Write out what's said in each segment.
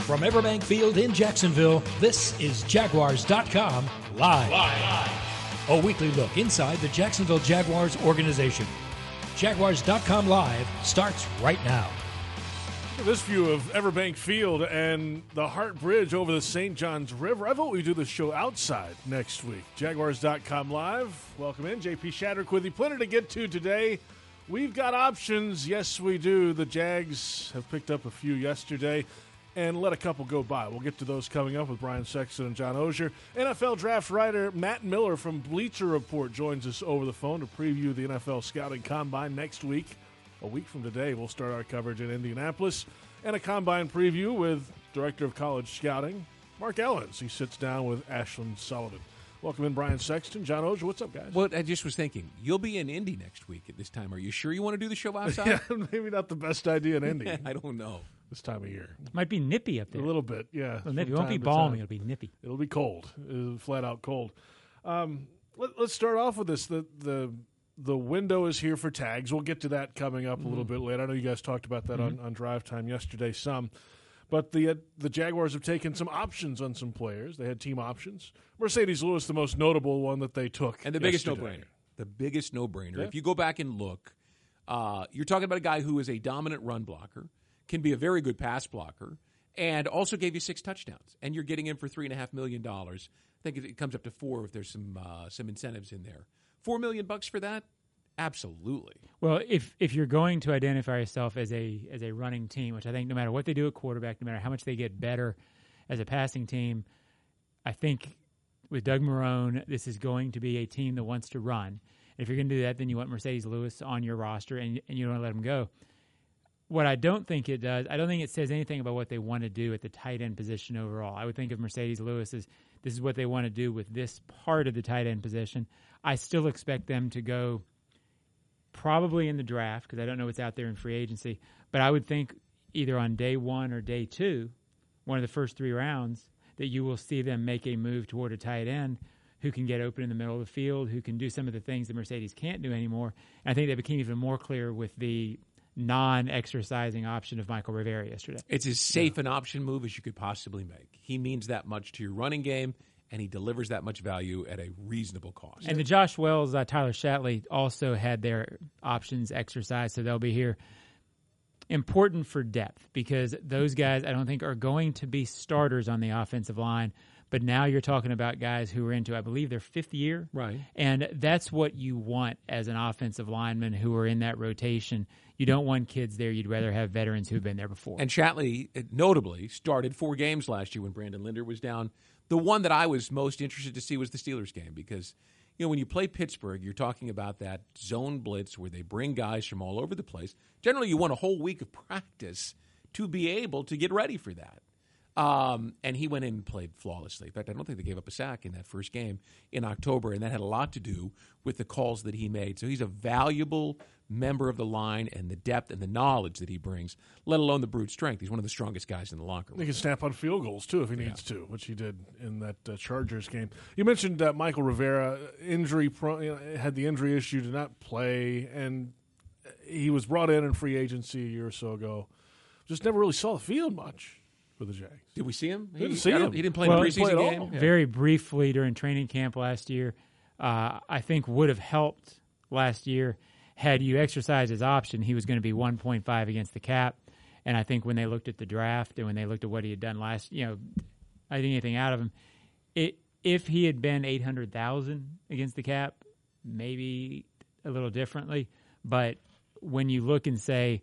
From Everbank Field in Jacksonville, this is Jaguars.com Live. A weekly look inside the Jacksonville Jaguars organization. Jaguars.com Live starts right now. This view of Everbank Field and the Hart Bridge over the St. Johns River. I vote we do this show outside next week. Jaguars.com Live. Welcome in. JP Shadrick with you. Plenty to get to today. We've got options. Yes, we do. The Jags have picked up a few yesterday and let a couple go by. We'll get to those coming up with Brian Sexton and John Ogier. NFL draft writer Matt Miller from Bleacher Report joins us over the phone to preview the NFL Scouting Combine next week. A week from today, we'll start our coverage in Indianapolis and a Combine preview with Director of College Scouting, Mark Ellens. He sits down with Ashlyn Sullivan. Welcome in, Brian Sexton. John Ogier, what's up, guys? Well, I just was thinking, you'll be in Indy next week at this time. Are you sure you want to do the show outside? Yeah, maybe not the best idea in Indy. I don't know. This time of year. Might be nippy up there. A little bit, yeah. Well, nippy. It won't be balmy. It'll be nippy. It'll be cold, flat out cold. Let's start off with this. The window is here for tags. We'll get to that coming up a little bit later. I know you guys talked about that on Drive Time yesterday some. But the Jaguars have taken some options on some players. They had team options. Mercedes Lewis, the most notable one that they took. And the biggest no-brainer. The biggest no-brainer. Yeah. If you go back and look, you're talking about a guy who is a dominant run blocker, can be a very good pass blocker, and also gave you 6 touchdowns. And you're getting him for $3.5 million. I think it comes up to 4 if there's some incentives in there. $4 million for that? Absolutely. Well, if you're going to identify yourself as a running team, which I think no matter what they do at quarterback, no matter how much they get better as a passing team, I think with Doug Marrone, this is going to be a team that wants to run. And if you're going to do that, then you want Mercedes Lewis on your roster, and you don't want to let him go. What I don't think it does, I don't think it says anything about what they want to do at the tight end position overall. I would think of Mercedes Lewis as this is what they want to do with this part of the tight end position. I still expect them to go probably in the draft because I don't know what's out there in free agency, but I would think either on day 1 or day 2, one of the first 3 rounds, that you will see them make a move toward a tight end who can get open in the middle of the field, who can do some of the things that Mercedes can't do anymore. And I think that became even more clear with the non-exercising option of Michael Rivera yesterday. It's as safe an option move as you could possibly make. He means that much to your running game, and he delivers that much value at a reasonable cost. And the Josh Wells, Tyler Shatley also had their options exercised, so they'll be here. Important for depth because those guys I don't think are going to be starters on the offensive line, but now you're talking about guys who are into, I believe, their 5th year. Right. And that's what you want as an offensive lineman who are in that rotation. You don't want kids there. You'd rather have veterans who've been there before. And Shatley, notably, started 4 games last year when Brandon Linder was down. The one that I was most interested to see was the Steelers game because, when you play Pittsburgh, you're talking about that zone blitz where they bring guys from all over the place. Generally, you want a whole week of practice to be able to get ready for that. And he went in and played flawlessly. In fact, I don't think they gave up a sack in that first game in October, and that had a lot to do with the calls that he made. So he's a valuable member of the line and the depth and the knowledge that he brings, let alone the brute strength. He's one of the strongest guys in the locker room. He can snap on field goals, too, if he needs to, which he did in that Chargers game. You mentioned Michael Rivera, had the injury issue, did not play, and he was brought in free agency a year or so ago. Just never really saw the field much for the Jags. Did we see him? Didn't see him. He didn't play in the preseason game? Yeah. Very briefly during training camp last year. I think would have helped last year had you exercised his option. He was going to be 1.5 against the cap. And I think when they looked at the draft and when they looked at what he had done last, I think anything out of him, if he had been 800,000 against the cap, maybe a little differently. But when you look and say,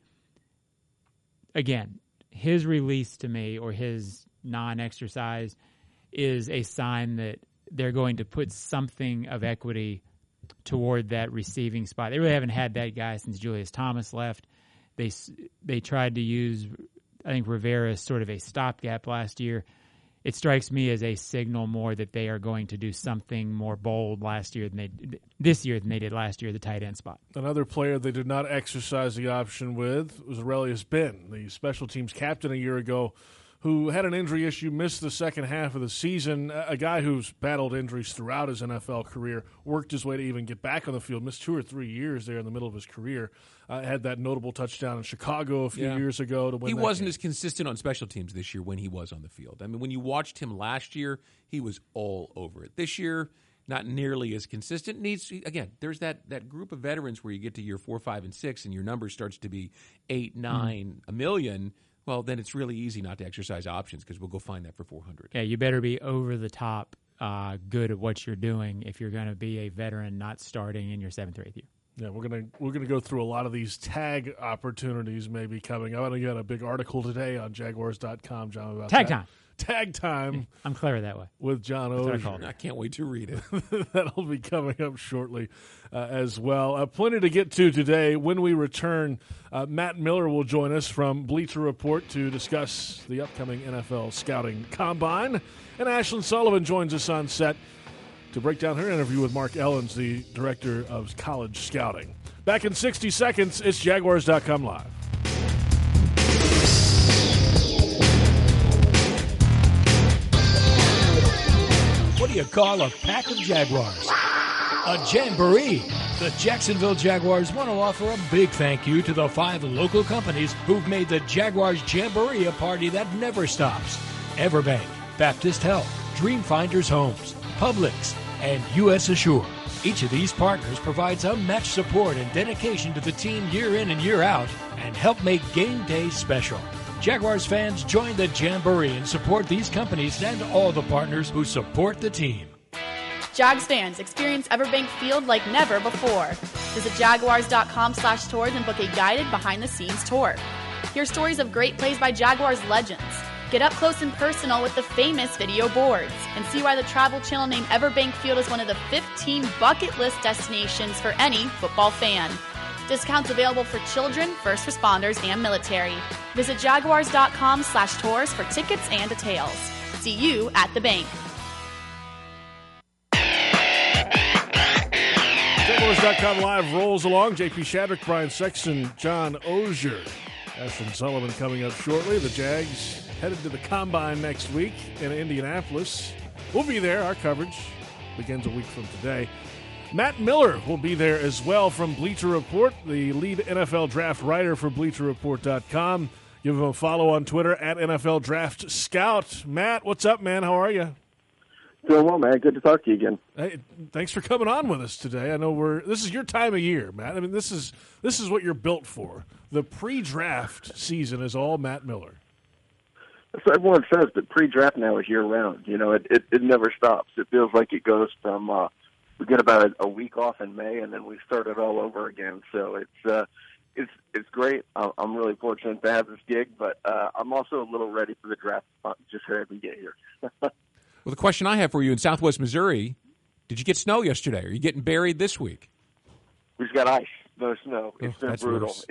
again, his release to me or his non-exercise is a sign that they're going to put something of equity toward that receiving spot. They really haven't had that guy since Julius Thomas left. They tried to use, I think, Rivera as sort of a stopgap last year. It strikes me as a signal more that they are going to do something more bold this year than they did last year at the tight end spot. Another player they did not exercise the option with was Aurelius Ben, the special teams captain a year ago, who had an injury issue, missed the second half of the season. A guy who's battled injuries throughout his NFL career, worked his way to even get back on the field, missed 2 or 3 years there in the middle of his career. Had that notable touchdown in Chicago a few years ago to win. He that wasn't game. as consistent on special teams this year when he was on the field. I mean, when you watched him last year, he was all over it. This year, not nearly as consistent. Again, there's that group of veterans where you get to year 4, 5, and 6, and your number starts to be 8, 9, a million. Well, then it's really easy not to exercise options because we'll go find that for 400. Yeah, you better be over the top good at what you're doing if you're going to be a veteran not starting in your 7th or 8th year. Yeah, we're gonna go through a lot of these tag opportunities maybe coming up. I got a big article today on Jaguars.com, John, about Tag that. time. Tag time. I'm clever that way. With John That's what I Ogier. call it. I can't wait to read it. That'll be coming up shortly as well. Plenty to get to today. When we return, Matt Miller will join us from Bleacher Report to discuss the upcoming NFL Scouting Combine. And Ashlyn Sullivan joins us on set to break down her interview with Mark Ellens, the Director of College Scouting. Back in 60 seconds, it's Jaguars.com Live. What do you call a pack of Jaguars? A jamboree. The Jacksonville Jaguars want to offer a big thank you to the 5 local companies who've made the Jaguars Jamboree a party that never stops. Everbank, Baptist Health, Dreamfinders Homes, Publix, and U.S. Assure. Each of these partners provides unmatched support and dedication to the team year in and year out and help make game day special. Jaguars fans, join the Jamboree and support these companies and all the partners who support the team. Jags fans, experience Everbank Field like never before. Visit Jaguars.com/tours and book a guided behind-the-scenes tour. Hear stories of great plays by Jaguars legends. Get up close and personal with the famous video boards and see why the Travel Channel named Everbank Field as one of the 15 bucket list destinations for any football fan. Discounts available for children, first responders, and military. Visit Jaguars.com/tours for tickets and details. See you at the bank. Jaguars.com Live rolls along. J.P. Shadrick, Brian Sexton, John Ogier. Ashlyn Sullivan coming up shortly. The Jags headed to the Combine next week in Indianapolis. We'll be there. Our coverage begins a week from today. Matt Miller will be there as well from Bleacher Report, the lead NFL draft writer for BleacherReport.com. Give him a follow on Twitter at NFL Draft Scout. Matt, what's up, man? How are you? Doing well, man. Good to talk to you again. Hey, thanks for coming on with us today. I know this is your time of year, Matt. I mean, this is what you're built for. The pre-draft season is all Matt Miller. That's what everyone says, but pre-draft now is year-round. You know, it never stops. It feels like it goes from we get about a week off in May, and then we start it all over again. So it's great. I'm really fortunate to have this gig, but I'm also a little ready for the draft just so I can get here. Well, the question I have for you in Southwest Missouri, did you get snow yesterday? Are you getting buried this week? We've got ice, no snow. It's been brutal. Worse.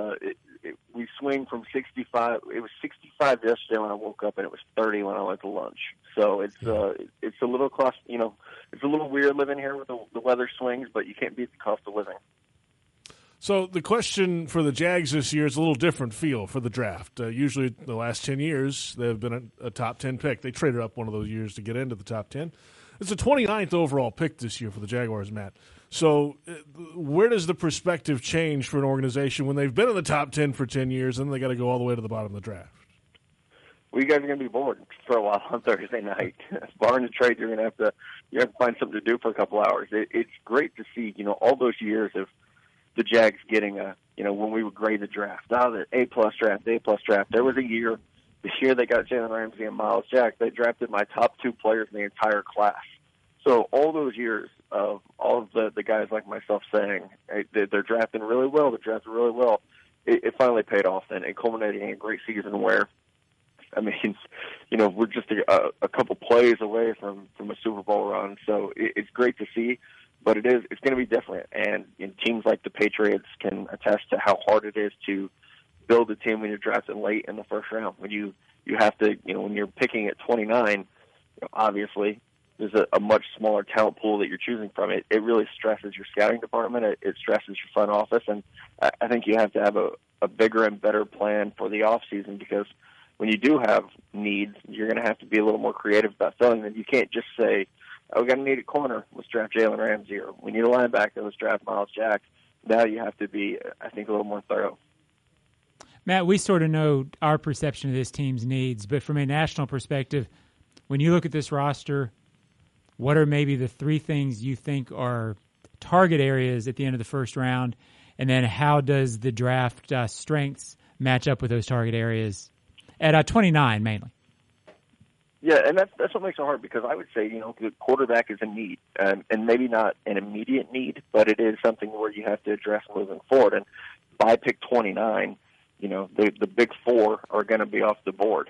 We swing from 65. It was 65 yesterday when I woke up, and it was 30 when I went to lunch. So it's a little cost. You know, it's a little weird living here with the weather swings, but you can't beat the cost of living. So the question for the Jags this year is a little different feel for the draft. Usually the last 10 years, they've been a top 10 pick. They traded up one of those years to get into the top 10. It's a 29th overall pick this year for the Jaguars, Matt. So where does the perspective change for an organization when they've been in the top 10 for 10 years and they got to go all the way to the bottom of the draft? Well, you guys are going to be bored for a while on Thursday night. Barring the trade, you're going to have to find something to do for a couple hours. It's great to see, all those years of the Jags getting when we would grade the draft. Now the A-plus draft. There was a year, this year they got Jalen Ramsey and Miles Jack. They drafted my top 2 players in the entire class. So all those years of all of the guys like myself saying, hey, they're drafting really well, it finally paid off and it culminated in a great season where, I mean, we're just a couple plays away from a Super Bowl run. So it's great to see. But it's going to be different, and teams like the Patriots can attest to how hard it is to build a team when you're drafted late in the first round. When you have to, when you're picking at 29, obviously there's a much smaller talent pool that you're choosing from. It really stresses your scouting department. It stresses your front office, and I think you have to have a bigger and better plan for the off season because when you do have needs, you're going to have to be a little more creative about filling them. You can't just say, "Oh, we got a need at corner. Let's draft Jalen Ramsey," or "We need a linebacker. Let's draft Miles Jack." Now you have to be, I think, a little more thorough. Matt, we sort of know our perception of this team's needs, but from a national perspective, when you look at this roster, what are maybe the three things you think are target areas at the end of the first round, and then how does the draft strengths match up with those target areas at 29 mainly? Yeah, and that's what makes it hard, because I would say, the quarterback is a need, and maybe not an immediate need, but it is something where you have to address moving forward. And by pick 29, the big four are going to be off the board.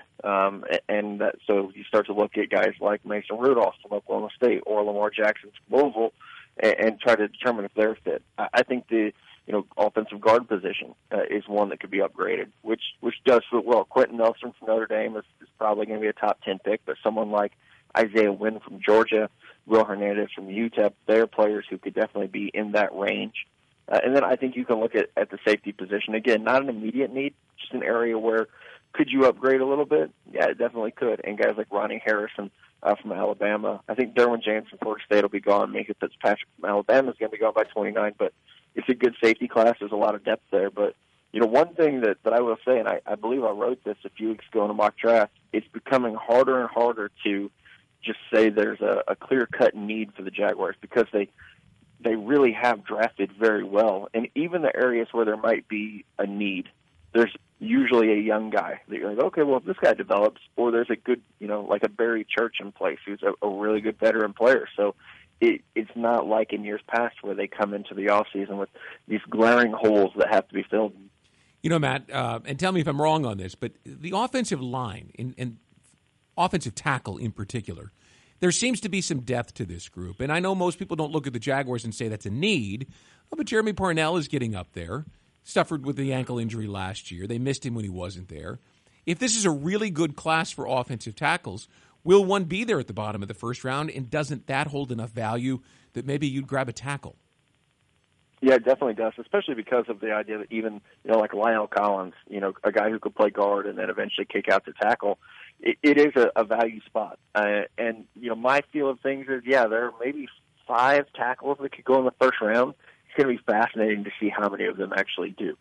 So you start to look at guys like Mason Rudolph from Oklahoma State or Lamar Jackson from Louisville and try to determine if they're fit. I think the offensive guard position is one that could be upgraded, which does fit well. Quentin Nelson from Notre Dame is probably going to be a top 10 pick, but someone like Isaiah Wynn from Georgia, Will Hernandez from UTEP, they're players who could definitely be in that range. And then I think you can look at the safety position. Again, not an immediate need, just an area where could you upgrade a little bit? Yeah, it definitely could. And guys like Ronnie Harrison from Alabama. I think Derwin James from Florida State will be gone. Minka Fitzpatrick from Alabama is going to be gone by 29. But it's a good safety class. There's a lot of depth there. But, one thing that I will say, and I believe I wrote this a few weeks ago in a mock draft, it's becoming harder and harder to just say there's a clear-cut need for the Jaguars, because they really have drafted very well. And even the areas where there might be a need, there's usually a young guy that you're like, okay, well, if this guy develops, or there's a good, like a Barry Church in place who's a really good veteran player. So it's not like in years past where they come into the offseason with these glaring holes that have to be filled. Matt, and tell me if I'm wrong on this, but the offensive line and offensive tackle in particular, there seems to be some depth to this group. And I know most people don't look at the Jaguars and say that's a need, but Jeremy Parnell is getting up there. Suffered with the ankle injury last year. They missed him when he wasn't there. If this is a really good class for offensive tackles, will one be there at the bottom of the first round, and doesn't that hold enough value that maybe you'd grab a tackle? Yeah, it definitely does, especially because of the idea that even, like Lionel Collins, a guy who could play guard and then eventually kick out to tackle, it is a value spot. And my feel of things is, there are maybe 5 tackles that could go in the first round. It's going to be fascinating to see how many of them actually do.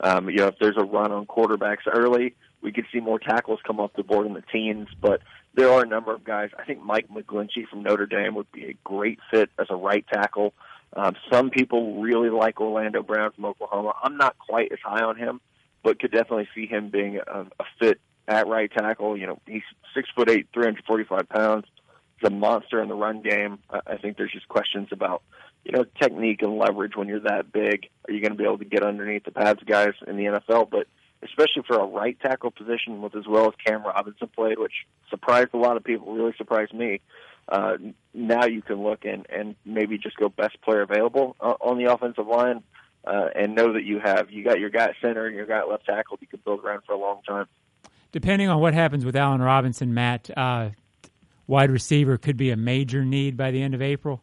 If there's a run on quarterbacks early, we could see more tackles come off the board in the teens, but there are a number of guys. I think Mike McGlinchey from Notre Dame would be a great fit as a right tackle. Some people really like Orlando Brown from Oklahoma. I'm not quite as high on him, but could definitely see him being a fit at right tackle. He's 6'8", 345 pounds. He's a monster in the run game. I think there's just questions about, technique and leverage when you're that big. Are you going to be able to get underneath the pads guys in the NFL? But especially for a right tackle position with as well as Cam Robinson played, which surprised a lot of people, really surprised me. Now you can look and maybe just go best player available on the offensive line, and know that you got your guy at center and your guy at left tackle you can build around for a long time. Depending on what happens with Allen Robinson, Matt, wide receiver could be a major need by the end of April.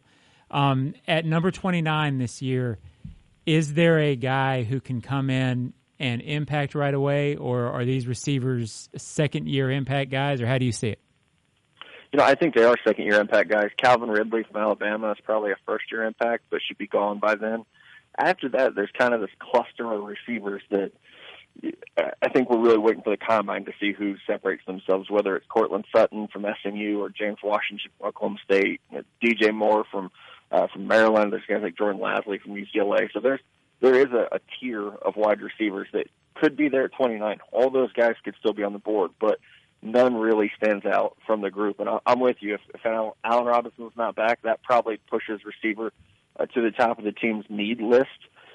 At number 29 this year, is there a guy who can come in and impact right away, or are these receivers second-year impact guys, or how do you see it? I think they are second-year impact guys. Calvin Ridley from Alabama is probably a first-year impact, but should be gone by then. After that, there's kind of this cluster of receivers that I think we're really waiting for the combine to see who separates themselves, whether it's Cortland Sutton from SMU or James Washington from Oklahoma State, DJ Moore from Maryland. There's guys like Jordan Lasley from UCLA. So there is a tier of wide receivers that could be there at 29. All those guys could still be on the board, but none really stands out from the group. And I'm with you. If Allen Robinson's not back, that probably pushes receiver to the top of the team's need list.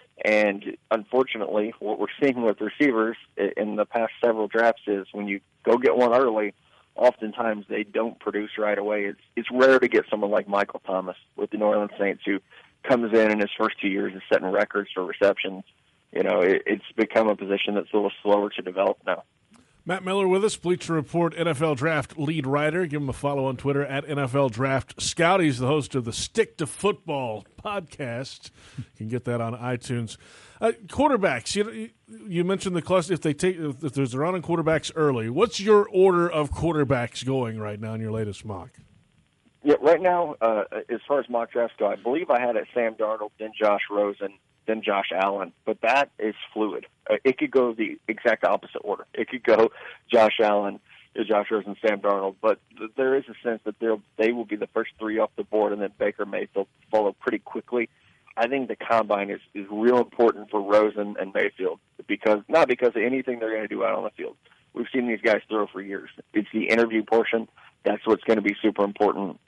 And unfortunately, what we're seeing with receivers in the past several drafts is when you go get one early, oftentimes they don't produce right away. It's rare to get someone like Michael Thomas with the New Orleans Saints who comes in his first 2 years is setting records for receptions. It's become a position that's a little slower to develop now. Matt Miller with us, Bleacher Report NFL Draft lead writer. Give him a follow on Twitter at NFL Draft Scout. He's the host of the Stick to Football podcast. You can get that on iTunes. Quarterbacks, you mentioned the cluster. If there's a run on quarterbacks early, what's your order of quarterbacks going right now in your latest mock? Yeah, right now, as far as mock drafts go, I believe I had it Sam Darnold, then Josh Rosen, then Josh Allen, but that is fluid. It could go the exact opposite order. It could go Josh Allen, Josh Rosen, Sam Darnold, but there is a sense that they will be the first three off the board, and then Baker Mayfield follow pretty quickly. I think the combine is real important for Rosen and Mayfield, not because of anything they're going to do out on the field. We've seen these guys throw for years. It's the interview portion. That's what's going to be super important.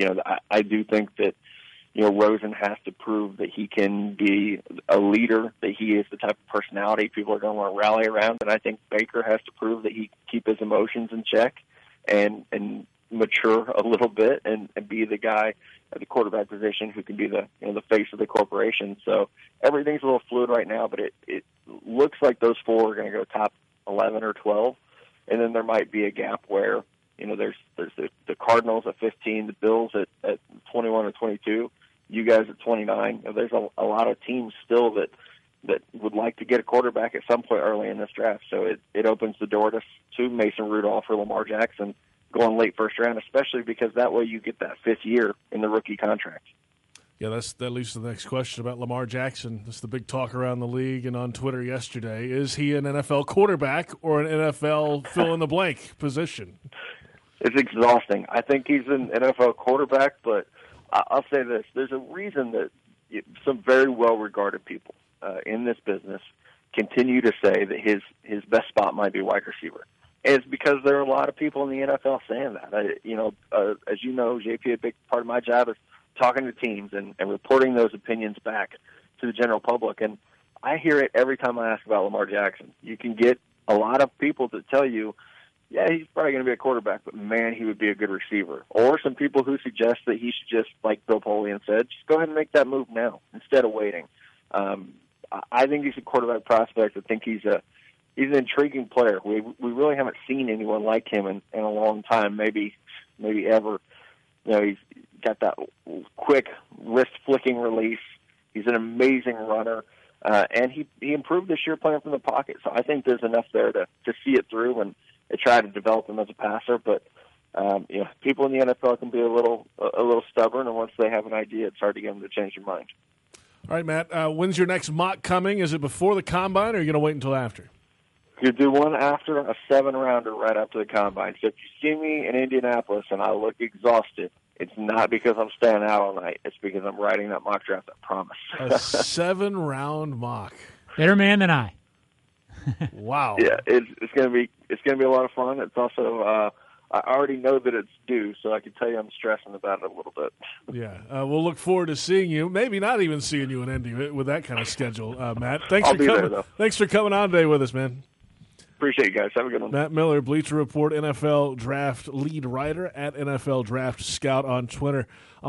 I do think that Rosen has to prove that he can be a leader, that he is the type of personality people are going to want to rally around. And I think Baker has to prove that he can keep his emotions in check and mature a little bit and be the guy at the quarterback position who can be the face of the corporation. So everything's a little fluid right now, but it looks like those four are going to go top 11 or 12. And then there might be a gap where, there's the Cardinals at 15, the Bills at 21 or 22, you guys at 29. There's a lot of teams still that would like to get a quarterback at some point early in this draft. So it opens the door to Mason Rudolph or Lamar Jackson going late first round, especially because that way you get that fifth year in the rookie contract. Yeah, that leads to the next question about Lamar Jackson. That's the big talk around the league and on Twitter yesterday. Is he an NFL quarterback or an NFL fill-in-the-blank position? It's exhausting. I think he's an NFL quarterback, but I'll say this. There's a reason that some very well-regarded people in this business continue to say that his best spot might be wide receiver. And it's because there are a lot of people in the NFL saying that. As you know, JP, a big part of my job is talking to teams and reporting those opinions back to the general public. And I hear it every time I ask about Lamar Jackson. You can get a lot of people to tell you, yeah, he's probably going to be a quarterback, but man, he would be a good receiver. Or some people who suggest that he should just, like Bill Polian said, just go ahead and make that move now instead of waiting. I think he's a quarterback prospect. I think he's an intriguing player. We really haven't seen anyone like him in a long time, maybe ever. He's got that quick wrist-flicking release. He's an amazing runner. And he improved this year playing from the pocket. So I think there's enough there to see it through and try to develop him as a passer. But people in the NFL can be a little stubborn, and once they have an idea, it's hard to get them to change their mind. All right, Matt, when's your next mock coming? Is it before the Combine, or are you going to wait until after? You do one after a 7-rounder right after the Combine. So if you see me in Indianapolis and I look exhausted, it's not because I'm staying out all night. It's because I'm writing that mock draft, I promise. A 7-round mock. Better man than I. Wow. Yeah, it's going to be a lot of fun. It's also I already know that it's due, so I can tell you I'm stressing about it a little bit. Yeah, we'll look forward to seeing you. Maybe not even seeing you in Indy with that kind of schedule, Matt. Thanks I'll for be coming. there, though. Thanks for coming on today with us, man. Appreciate you guys. Have a good one. Matt Miller, Bleacher Report, NFL Draft lead writer at NFL Draft Scout on Twitter.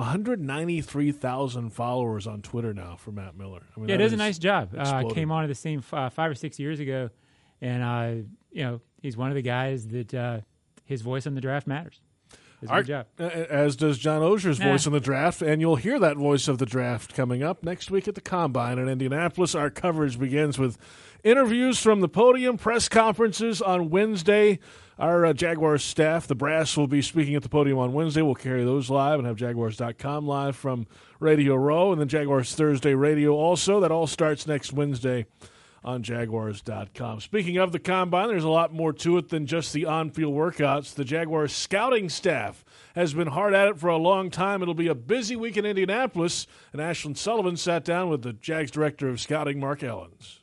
193,000 followers on Twitter now for Matt Miller. I mean, yeah, it does a nice job. Came on to the scene 5 or 6 years ago, and he's one of the guys that his voice on the draft matters. It's a good job. As does John Osier's voice in the draft, and you'll hear that voice of the draft coming up next week at the Combine in Indianapolis. Our coverage begins with interviews from the podium, press conferences on Wednesday. Our Jaguars staff, the brass, will be speaking at the podium on Wednesday. We'll carry those live and have Jaguars.com live from Radio Row, and then Jaguars Thursday Radio also. That all starts next Wednesday on Jaguars.com. Speaking of the Combine, there's a lot more to it than just the on-field workouts. The Jaguars scouting staff has been hard at it for a long time. It'll be a busy week in Indianapolis, and Ashlyn Sullivan sat down with the Jags Director of Scouting, Mark Ellens.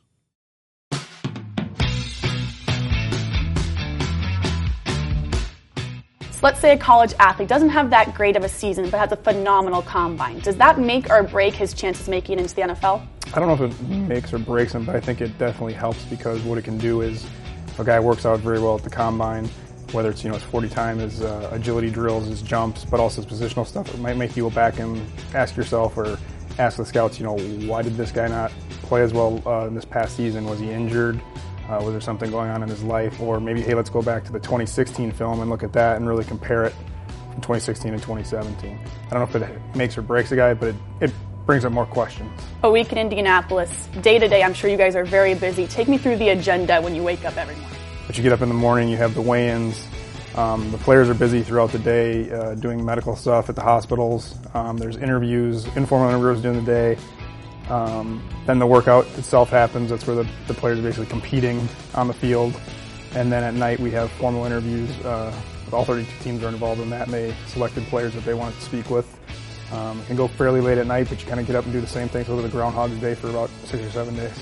So let's say a college athlete doesn't have that great of a season but has a phenomenal combine. Does that make or break his chances making it into the NFL? I don't know if it makes or breaks him, but I think it definitely helps because what it can do is if a guy works out very well at the combine, whether it's his 40 time, his agility drills, his jumps, but also his positional stuff, it might make you go back and ask yourself or ask the scouts, why did this guy not play as well in this past season? Was he injured? Was there something going on in his life? Or maybe, hey, let's go back to the 2016 film and look at that and really compare it from 2016 and 2017. I don't know if it makes or breaks a guy, but it brings up more questions. A week in Indianapolis, day to day, I'm sure you guys are very busy. Take me through the agenda when you wake up every morning. But you get up in the morning, you have the weigh-ins. The players are busy throughout the day doing medical stuff at the hospitals. There's interviews, informal interviews during the day. Then the workout itself happens. That's where the players are basically competing on the field. And then at night we have formal interviews. All 32 teams are involved in that, and they selected players that they want to speak with. It can go fairly late at night, but you kind of get up and do the same thing, sort of the Groundhog's Day for about 6 or 7 days.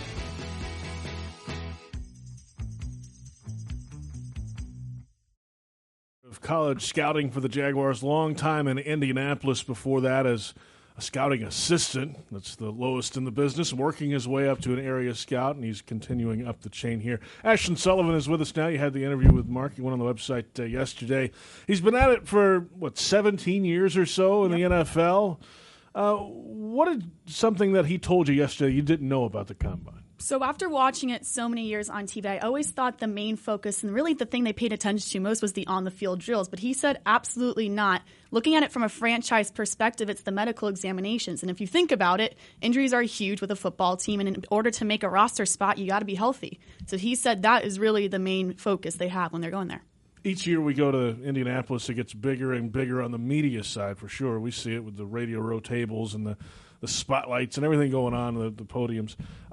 College scouting for the Jaguars, long time in Indianapolis before that as a scouting assistant. That's the lowest in the business, working his way up to an area scout, and he's continuing up the chain here. Ashton Sullivan is with us now. You had the interview with Mark. He went on the website yesterday. He's been at it for, 17 years or so in the NFL. What is something that he told you yesterday you didn't know about the Combine? So after watching it so many years on TV, I always thought the main focus and really the thing they paid attention to most was the on-the-field drills. But he said absolutely not. Looking at it from a franchise perspective, it's the medical examinations. And if you think about it, injuries are huge with a football team. And in order to make a roster spot, you got to be healthy. So he said that is really the main focus they have when they're going there. Each year we go to Indianapolis, it gets bigger and bigger on the media side for sure. We see it with the radio row tables and the spotlights and everything going on, the podiums.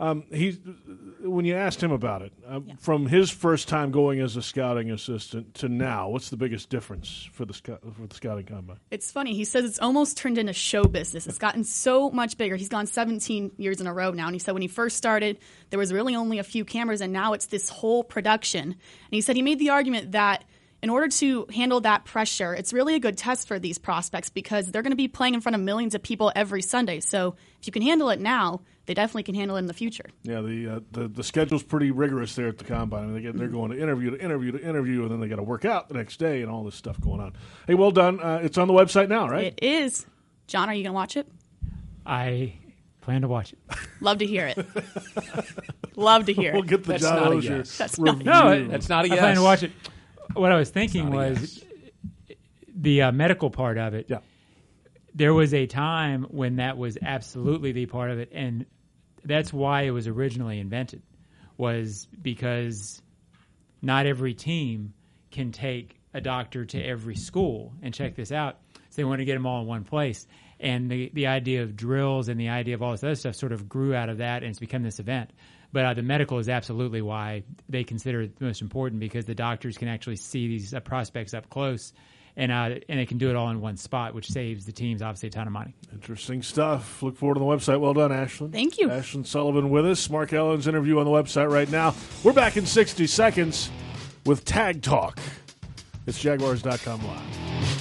When you asked him about it, from his first time going as a scouting assistant to now, what's the biggest difference for the scouting combine? It's funny. He says it's almost turned into show business. It's gotten so much bigger. He's gone 17 years in a row now, and he said when he first started, there was really only a few cameras, and now it's this whole production. And he said he made the argument that in order to handle that pressure, it's really a good test for these prospects because they're going to be playing in front of millions of people every Sunday. So if you can handle it now, they definitely can handle it in the future. Yeah, the schedule's pretty rigorous there at the Combine. I mean, they're going to interview to interview to interview, and then they got to work out the next day and all this stuff going on. Hey, well done. It's on the website now, right? It is. John, are you going to watch it? I plan to watch it. Love to hear it. Love to hear it. We'll get the That's John not a Ogier yes. That's review. No, That's not a yes. I plan to watch it. What I was thinking Not a was yes. the medical part of it. Yeah. There was a time when that was absolutely the part of it, and that's why it was originally invented, was because not every team can take a doctor to every school and check this out. So they want to get them all in one place. And the idea of drills and the idea of all this other stuff sort of grew out of that, and it's become this event. But the medical is absolutely why they consider it the most important, because the doctors can actually see these prospects up close, and they can do it all in one spot, which saves the teams obviously a ton of money. Interesting stuff. Look forward to the website. Well done, Ashlyn. Thank you. Ashlyn Sullivan with us. Mark Ellen's interview on the website right now. We're back in 60 seconds with Tag Talk. It's Jaguars.com Live.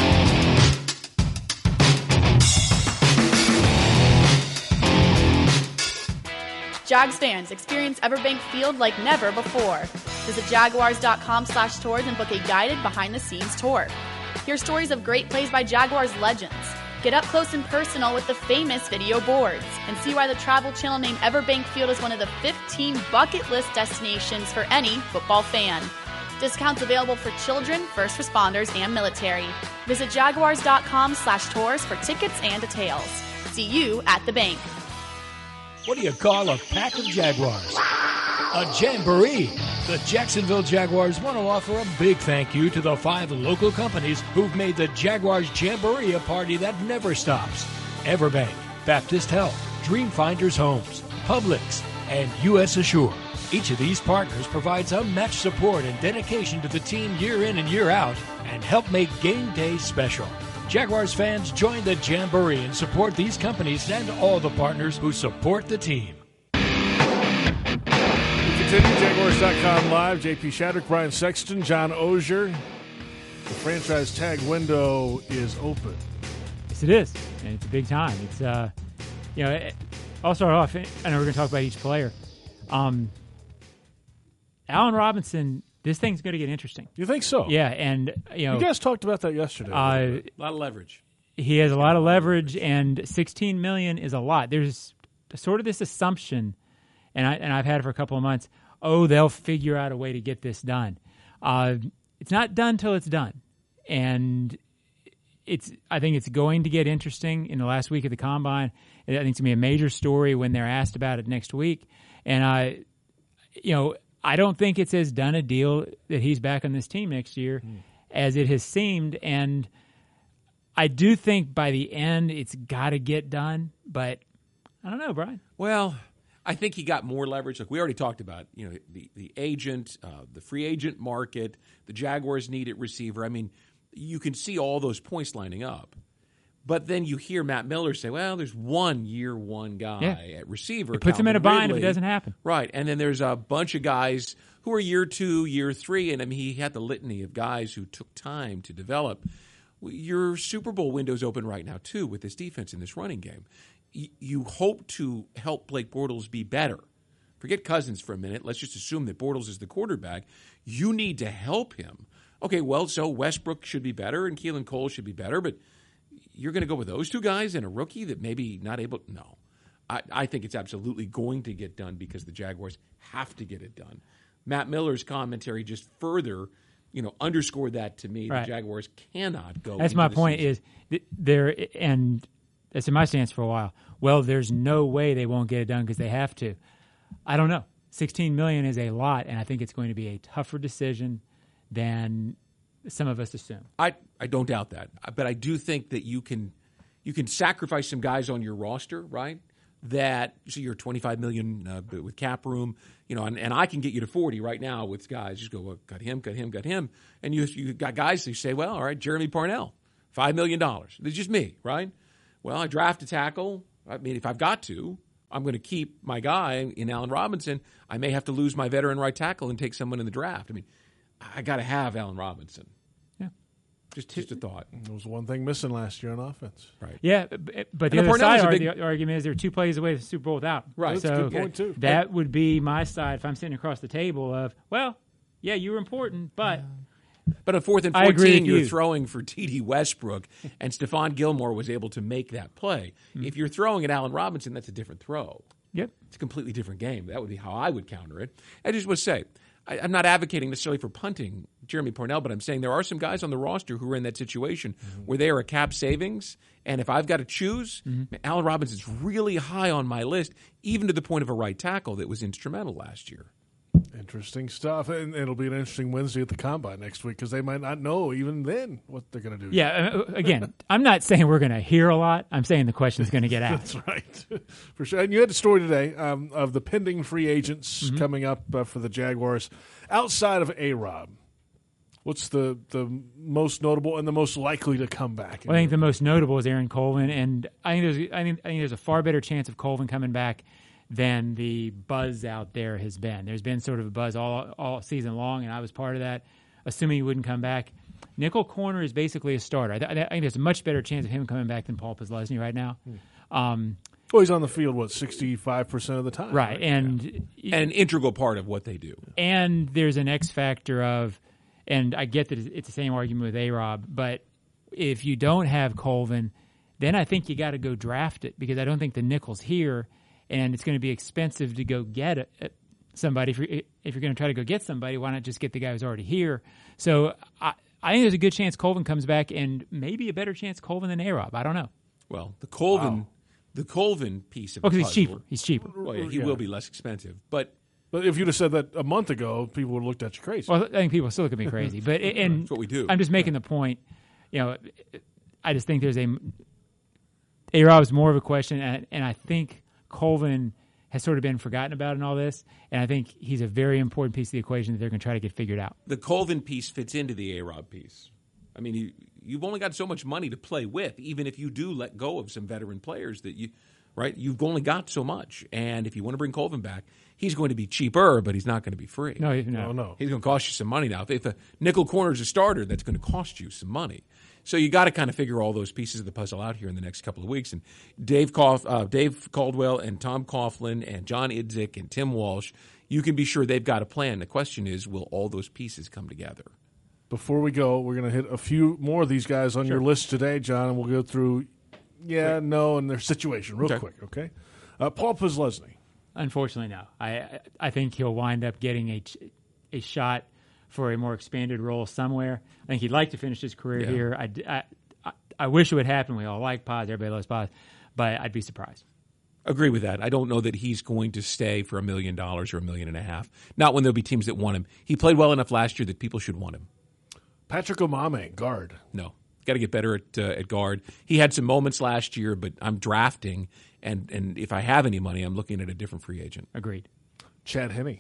Jags fans, experience Everbank Field like never before. Visit Jaguars.com/tours and book a guided behind-the-scenes tour. Hear stories of great plays by Jaguars legends. Get up close and personal with the famous video boards. And see why the Travel Channel named Everbank Field as one of the 15 bucket list destinations for any football fan. Discounts available for children, first responders, and military. Visit Jaguars.com/tours for tickets and details. See you at the bank. What do you call a pack of Jaguars? A jamboree. The Jacksonville Jaguars want to offer a big thank you to the 5 local companies who've made the Jaguars Jamboree a party that never stops. Everbank, Baptist Health, Dreamfinders Homes, Publix, and U.S. Assure. Each of these partners provides unmatched support and dedication to the team year in and year out and help make game day special. Jaguars fans, join the Jamboree and support these companies and all the partners who support the team. We continue, Jaguars.com Live. JP Shadrick, Brian Sexton, John Ogier. The franchise tag window is open. Yes, it is, and it's a big time. It's I'll start off. I know we're going to talk about each player. Allen Robinson. This thing's going to get interesting. You think so? Yeah, and you guys talked about that yesterday. A lot of leverage. He has a lot of leverage, and $16 million is a lot. There's sort of this assumption, and I've had it for a couple of months. they'll figure out a way to get this done. It's not done till it's done. And I think it's going to get interesting in the last week of the Combine. I think it's going to be a major story when they're asked about it next week. And I don't think it's as done a deal that he's back on this team next year as it has seemed. And I do think by the end it's got to get done, but I don't know, Brian. Well, I think he got more leverage. Look, we already talked about the agent, the free agent market. The Jaguars need at receiver. I mean, you can see all those points lining up. But then you hear Matt Miller say, well, there's one year one guy at receiver. It puts him in a bind if it doesn't happen. Right. And then there's a bunch of guys who are year 2, year 3. And I mean, he had the litany of guys who took time to develop. Your Super Bowl window's open right now, too, with this defense in this running game. You hope to help Blake Bortles be better. Forget Cousins for a minute. Let's just assume that Bortles is the quarterback. You need to help him. Okay, well, so Westbrook should be better and Keelan Cole should be better, but you're going to go with those two guys and a rookie that maybe not able – no. I think it's absolutely going to get done because the Jaguars have to get it done. Matt Miller's commentary just further – underscored that to me. Right. The Jaguars cannot go. That's my point. Is there, and that's been my stance for a while. Well, there's no way they won't get it done because they have to. I don't know. $16 million is a lot, and I think it's going to be a tougher decision than some of us assume. I don't doubt that, but I do think that you can sacrifice some guys on your roster, right? So you're $25 million with cap room, and I can get you to 40 right now with guys. Just go, well, got him, and you got guys who say, well, all right, Jeremy Parnell, $5 million. It's just me, right? Well, I draft a tackle. I mean, if I've got to, I'm going to keep my guy in Allen Robinson. I may have to lose my veteran right tackle and take someone in the draft. I mean, I got to have Allen Robinson. Just a thought. There was one thing missing last year on offense. Right. Yeah, but the other side of the argument is they're 2 plays away from the Super Bowl without. Right. That's a good point, too. That would be my side if I'm sitting across the table of, well, yeah, you were important, but... But on 4th and 14, you're throwing for T.D. Westbrook, and Stephon Gilmore was able to make that play. If you're throwing at Allen Robinson, that's a different throw. Yep. It's a completely different game. That would be how I would counter it. I just would say, I'm not advocating necessarily for punting Jeremy Parnell, but I'm saying there are some guys on the roster who are in that situation where they are a cap savings, and if I've got to choose, Allen Robinson's really high on my list, even to the point of a right tackle that was instrumental last year. Interesting stuff. And it'll be an interesting Wednesday at the Combine next week because they might not know even then what they're going to do. Yeah, again, I'm not saying we're going to hear a lot. I'm saying the question's going to get asked. That's right. For sure. And you had a story today of the pending free agents coming up for the Jaguars. Outside of A-Rob, what's the most notable and the most likely to come back? Well, I think the most notable is Aaron Colvin, and I think there's a far better chance of Colvin coming back than the buzz out there has been. There's been sort of a buzz all season long, and I was part of that, assuming he wouldn't come back. Nickel corner is basically a starter. I think there's a much better chance of him coming back than Paul Posluszny right now. Well, he's on the field, 65% of the time. Right, and an integral part of what they do. And there's an X factor of, and I get that it's the same argument with A-Rob, but if you don't have Colvin, then I think you got to go draft it because I don't think the nickel's here. And it's going to be expensive to go get somebody. If you're going to try to go get somebody, why not just get the guy who's already here? So I think there's a good chance Colvin comes back, and maybe a better chance Colvin than A-Rob. I don't know. Well, the Colvin piece of the because puzzle, he's cheaper. He's cheaper. Well, yeah, he will be less expensive, but if you'd have said that a month ago, people would have looked at you crazy. Well, I think people still look at me crazy, but that's what we do. I'm just making the point. I just think there's A-Rob is more of a question, and I think Colvin has sort of been forgotten about in all this, and I think he's a very important piece of the equation that they're going to try to get figured out. The Colvin piece fits into the A-Rob piece. I mean, you've only got so much money to play with, even if you do let go of some veteran players you've only got so much. And if you want to bring Colvin back, he's going to be cheaper, but he's not going to be free. No. He's going to cost you some money now. If a nickel corner is a starter, that's going to cost you some money. So you got to kind of figure all those pieces of the puzzle out here in the next couple of weeks. And Dave Caldwell and Tom Coughlin and John Idzik and Tim Walsh, you can be sure they've got a plan. The question is, will all those pieces come together? Before we go, we're going to hit a few more of these guys on your list today, John, and we'll go through and their situation real quick, okay? Paul Posluszny. Unfortunately, no. I think he'll wind up getting a shot for a more expanded role somewhere. I think he'd like to finish his career here. I wish it would happen. We all like Paz. Everybody loves Paz. But I'd be surprised. Agree with that. I don't know that he's going to stay for $1 million or $1.5 million. Not when there'll be teams that want him. He played well enough last year that people should want him. Patrick Omame, guard. No. Got to get better at guard. He had some moments last year, but I'm drafting, and if I have any money, I'm looking at a different free agent. Agreed. Chad Henne.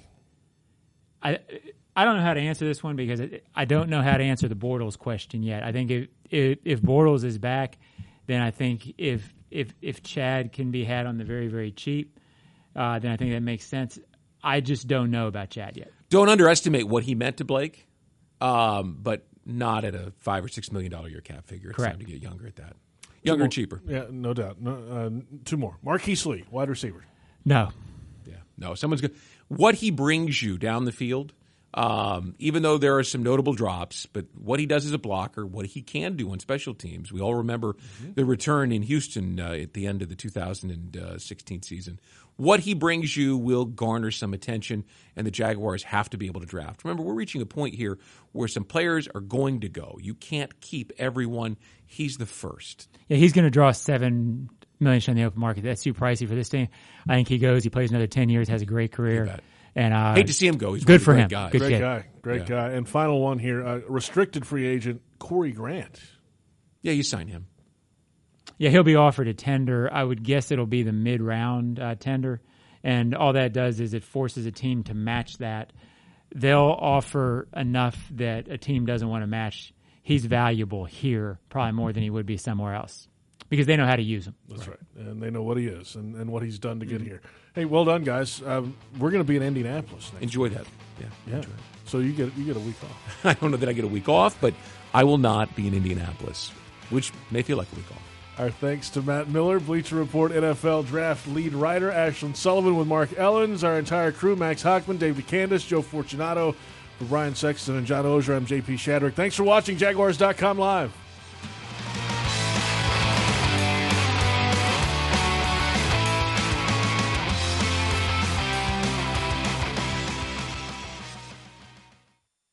I don't know how to answer this one because I don't know how to answer the Bortles question yet. I think if Bortles is back, then I think if Chad can be had on the very, very cheap, then I think that makes sense. I just don't know about Chad yet. Don't underestimate what he meant to Blake, but not at a $5 or $6 million a year cap figure. It's Correct. time to get younger at that. Younger and cheaper. Yeah, no doubt. No, two more. Marquise Lee, wide receiver. No. Yeah, no. Someone's good. What he brings you down the field, even though there are some notable drops, but what he does as a blocker, what he can do on special teams. We all remember the return in Houston at the end of the 2016 season. What he brings you will garner some attention, and the Jaguars have to be able to draft. Remember, we're reaching a point here where some players are going to go. You can't keep everyone. He's the first. Yeah, he's going to draw $7 million on the open market. That's too pricey for this team. I think he goes. He plays another 10 years, has a great career. And hate to see him go. He's good for great him. Guy. Good kid. Great guy. And final one here, restricted free agent Corey Grant. Yeah, you sign him. Yeah, he'll be offered a tender. I would guess it'll be the mid-round tender. And all that does is it forces a team to match that. They'll offer enough that a team doesn't want to match. He's valuable here probably more than he would be somewhere else because they know how to use him. That's right. And they know what he is and what he's done to get here. Hey, well done, guys. We're going to be in Indianapolis next Enjoy that. Yeah. Enjoy it. So you get a week off. I don't know that I get a week off, but I will not be in Indianapolis, which may feel like a week off. Our thanks to Matt Miller, Bleacher Report NFL Draft lead writer, Ashlyn Sullivan with Mark Ellens, our entire crew, Max Hochman, Dave DeCandis, Joe Fortunato, for Brian Sexton and John Oehser. I'm JP Shadrick. Thanks for watching Jaguars.com Live.